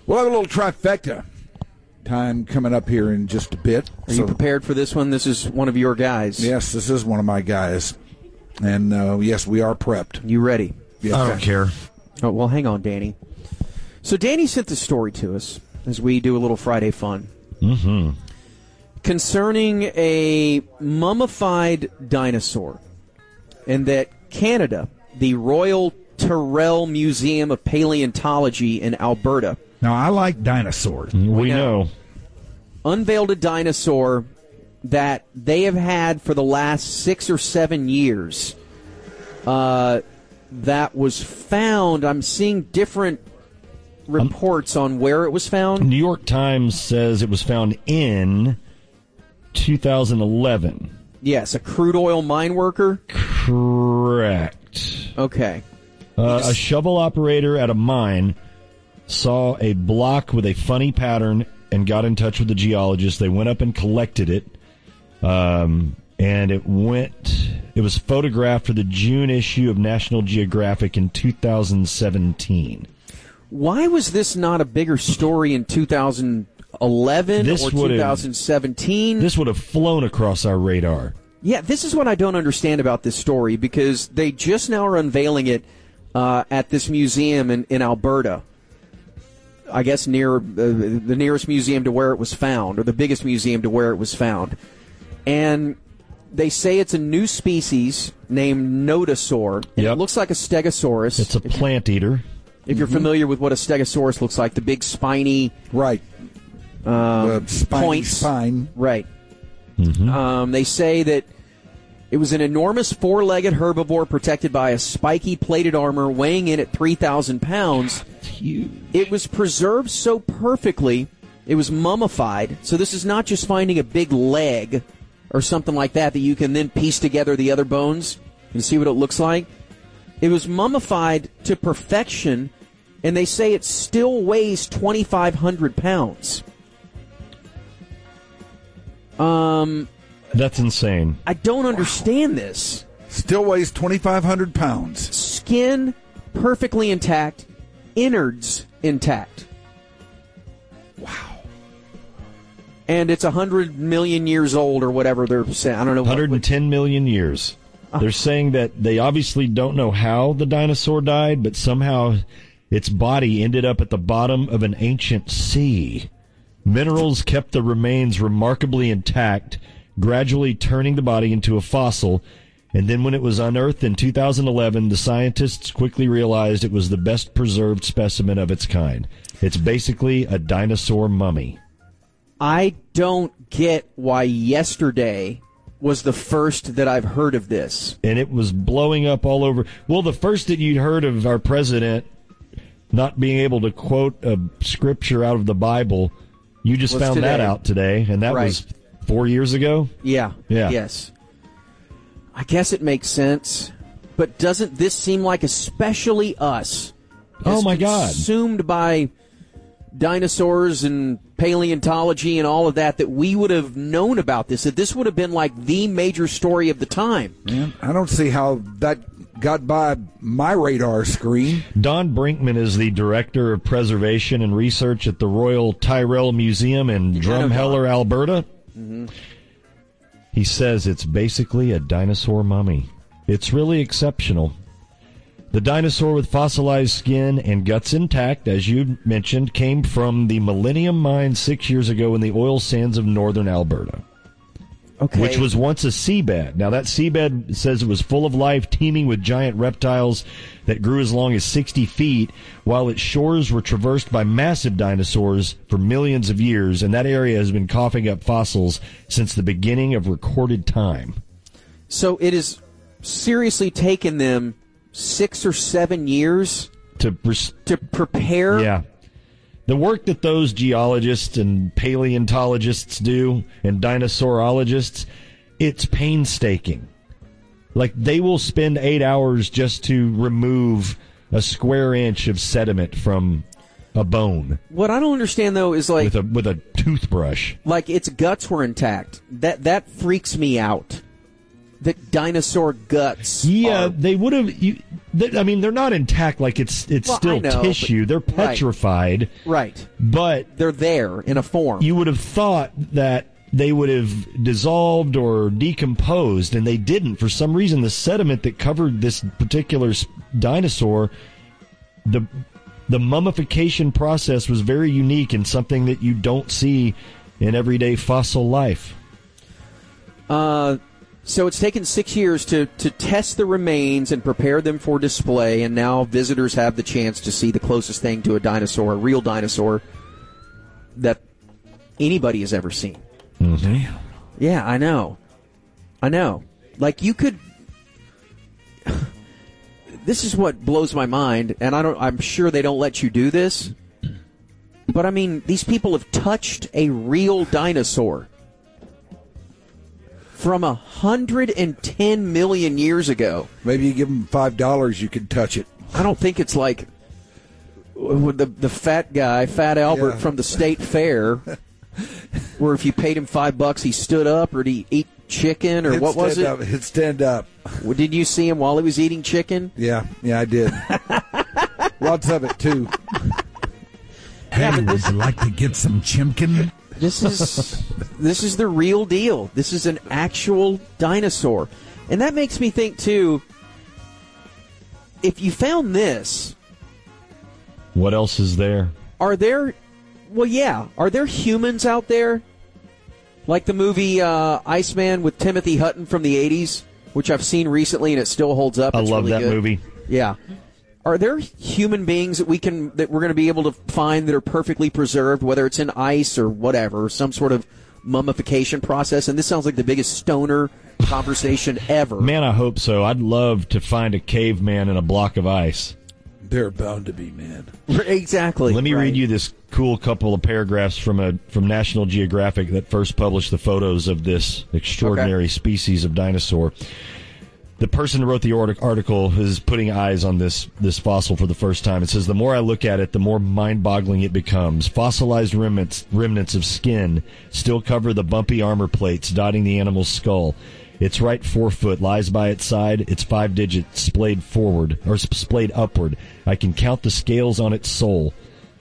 We'll have a little trifecta time coming up here in just a bit. Are you prepared for this one? This is one of your guys. Yes, this is one of my guys. And, yes, we are prepped. You ready? Yes, I don't care. Oh, well, hang on, Danny. So Danny sent this story to us as we do a little Friday fun. Mm-hmm. Concerning a mummified dinosaur. And that Canada, the Royal Tyrrell Museum of Paleontology in Alberta. Now, I like dinosaurs. We know. Unveiled a dinosaur that they have had for the last 6 or 7 years. That was found. I'm seeing different reports on where it was found. New York Times says it was found in 2011. Yes, a crude oil mine worker. Correct. Okay. A shovel operator at a mine saw a block with a funny pattern and got in touch with the geologist. They went up and collected it, and it was photographed for the June issue of National Geographic in 2017. Why was this not a bigger story in 2011 or 2017? This would have flown across our radar. Yeah, this is what I don't understand about this story, because they just now are unveiling it at this museum in Alberta. I guess near the nearest museum to where it was found, or the biggest museum to where it was found. And they say it's a new species named Nodosaur. Yep. It looks like a Stegosaurus. It's a plant eater. If you're familiar with what a Stegosaurus looks like, the big spiny Right. The spiny points. spine. Right. Mm-hmm. They say that it was an enormous four-legged herbivore protected by a spiky plated armor weighing in at 3,000 pounds. Huge. It was preserved so perfectly, it was mummified. So this is not just finding a big leg or something like that you can then piece together the other bones and see what it looks like. It was mummified to perfection, and they say it still weighs 2,500 pounds. That's insane. I don't understand this. Still weighs 2,500 pounds. Skin perfectly intact, innards intact. Wow. And it's 100 million years old or whatever they're saying. I don't know. 110 million years. They're saying that they obviously don't know how the dinosaur died, but somehow its body ended up at the bottom of an ancient sea. Minerals kept the remains remarkably intact, gradually turning the body into a fossil. And then when it was unearthed in 2011, the scientists quickly realized it was the best preserved specimen of its kind. It's basically a dinosaur mummy. I don't get why yesterday was the first that I've heard of this. And it was blowing up all over. Well, the first that you'd heard of our president not being able to quote a scripture out of the Bible, you just found that out today, and that was 4 years ago? Yeah. Yes. I guess it makes sense, but doesn't this seem like especially us? Oh, my God. Consumed by dinosaurs and paleontology and all of that we would have known about this, that this would have been like the major story of the time. Yeah, I don't see how that got by my radar screen. Don Brinkman is the Director of Preservation and Research at the Royal Tyrrell Museum in Drumheller, Alberta. Mm-hmm. He says it's basically a dinosaur mummy. It's really exceptional. The dinosaur with fossilized skin and guts intact, as you mentioned, came from the Millennium Mine 6 years ago in the oil sands of northern Alberta. Okay. Which was once a seabed. Now, that seabed says it was full of life, teeming with giant reptiles that grew as long as 60 feet, while its shores were traversed by massive dinosaurs for millions of years, and that area has been coughing up fossils since the beginning of recorded time. So it has seriously taken them 6 or 7 years to prepare? Yeah. The work that those geologists and paleontologists do, and dinosaurologists, it's painstaking. Like, they will spend 8 hours just to remove a square inch of sediment from a bone. What I don't understand, though, is like... With a toothbrush. Like, its guts were intact. That freaks me out. that dinosaur guts. Yeah, are, they would have. I mean, they're not intact. Like it's still tissue. They're petrified. Right. But they're there in a form. You would have thought that they would have dissolved or decomposed, and they didn't. For some reason, the sediment that covered this particular dinosaur, the mummification process was very unique and something that you don't see in everyday fossil life. So it's taken 6 years to test the remains and prepare them for display, and now visitors have the chance to see the closest thing to a dinosaur, a real dinosaur, that anybody has ever seen. Mm-hmm. Yeah, I know. Like, you could... This is what blows my mind, and I'm sure they don't let you do this, but I mean, these people have touched a real dinosaur from 110 million years ago. Maybe you give them $5, you could touch it. I don't think it's like the fat guy, Fat Albert from the state fair, where if you paid him $5, he stood up, or did he eat chicken, or what was it? He'd stand up. Did you see him while he was eating chicken? Yeah, I did. Lots of it, too. Hey, would you like to get some chimkin? This is the real deal. This is an actual dinosaur. And that makes me think, too, if you found this... What else is there? Are there humans out there? Like the movie Iceman with Timothy Hutton from the 80s, which I've seen recently and it still holds up. I love really that good. movie. Yeah. Are there human beings that we're going to be able to find that are perfectly preserved, whether it's in ice or whatever, some sort of mummification process? And this sounds like the biggest stoner conversation ever. Man, I hope so. I'd love to find a caveman in a block of ice. They're bound to be, man. Exactly. Let me read you this cool couple of paragraphs from National Geographic that first published the photos of this extraordinary species of dinosaur. The person who wrote the article is putting eyes on this fossil for the first time. It says, the more I look at it, the more mind-boggling it becomes. Fossilized remnants of skin still cover the bumpy armor plates dotting the animal's skull. Its right forefoot lies by its side, its 5 digits splayed upward. I can count the scales on its sole.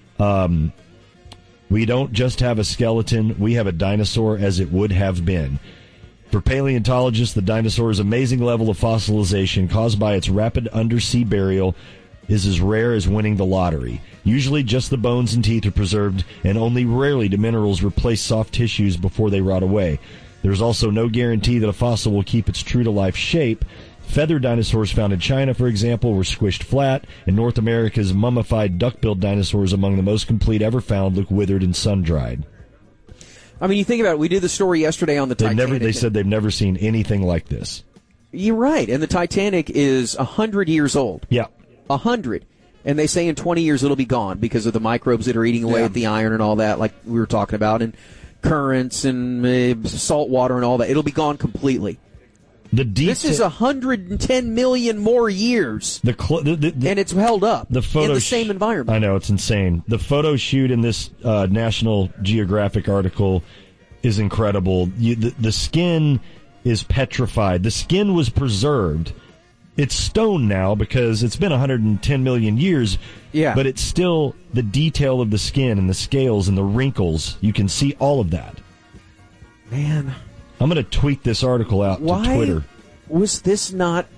We don't just have a skeleton, we have a dinosaur as it would have been. For paleontologists, the dinosaur's amazing level of fossilization caused by its rapid undersea burial is as rare as winning the lottery. Usually just the bones and teeth are preserved, and only rarely do minerals replace soft tissues before they rot away. There's also no guarantee that a fossil will keep its true-to-life shape. Feathered dinosaurs found in China, for example, were squished flat, and North America's mummified duck-billed dinosaurs, among the most complete ever found, look withered and sun-dried. I mean, you think about it. We did the story yesterday on the Titanic. They said they've never seen anything like this. You're right. And the Titanic is 100 years old. Yeah. 100. And they say in 20 years it'll be gone because of the microbes that are eating away at the iron and all that, like we were talking about, and currents and salt water and all that. It'll be gone completely. This is 110 million more years, and it's held up in the same environment. I know, it's insane. The photo shoot in this National Geographic article is incredible. The skin is petrified. The skin was preserved. It's stone now because it's been 110 million years, but it's still the detail of the skin and the scales and the wrinkles. You can see all of that. Man. I'm going to tweet this article out to Twitter. Was this not...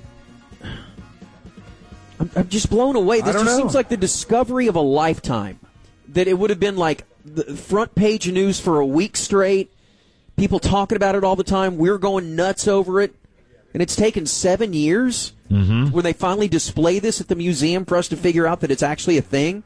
I'm just blown away. This just seems like the discovery of a lifetime. That it would have been like the front page news for a week straight. People talking about it all the time. We're going nuts over it. And it's taken 7 years when they finally display this at the museum for us to figure out that it's actually a thing.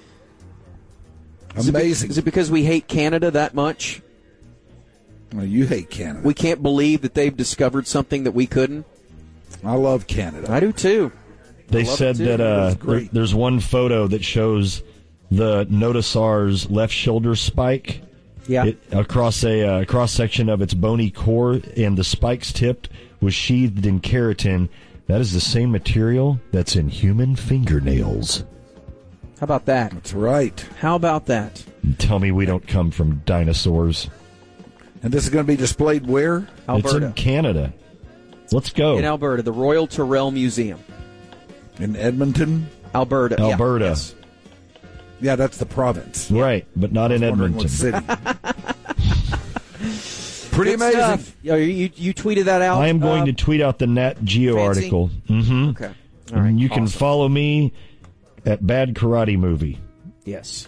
Amazing. Is it because we hate Canada that much? Well, you hate Canada. We can't believe that they've discovered something that we couldn't. I love Canada. I do too. They said that there's one photo that shows the Nodosaur's left shoulder spike. Yeah. Across a cross-section of its bony core, and the spike's tip was sheathed in keratin. That is the same material that's in human fingernails. How about that? That's right. How about that? Tell me we don't come from dinosaurs. And this is going to be displayed where? Alberta. It's in Canada. Let's go. In Alberta, the Royal Tyrrell Museum. In Edmonton? Alberta. Alberta. Yeah, yes. Yeah, that's the province. Right, but not in Wondering Edmonton. what city. Pretty Good amazing. stuff. You tweeted that out? I am going to tweet out the Nat Geo Fancy? article. Mm-hmm. Okay. All right. And you can awesome. follow me at Bad Karate Movie. Yes.